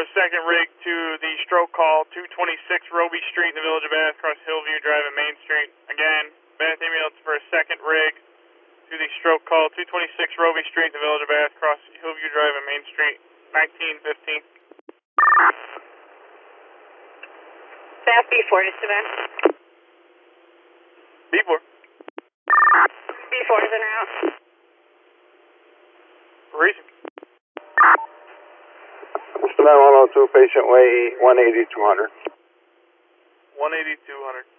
a second rig to the stroke call, 226 Roby Street in the Village of Bath, across Hillview Drive and Main Street. Again, Bath ambulance for a second rig to the stroke call, 226 Roby Street in the Village of Bath, across Hillview Drive and Main Street, 1915. Bath B4 is to Bath. B4. B4 is en route. Reason. Mr. 902, patient way 180-200. 180-200.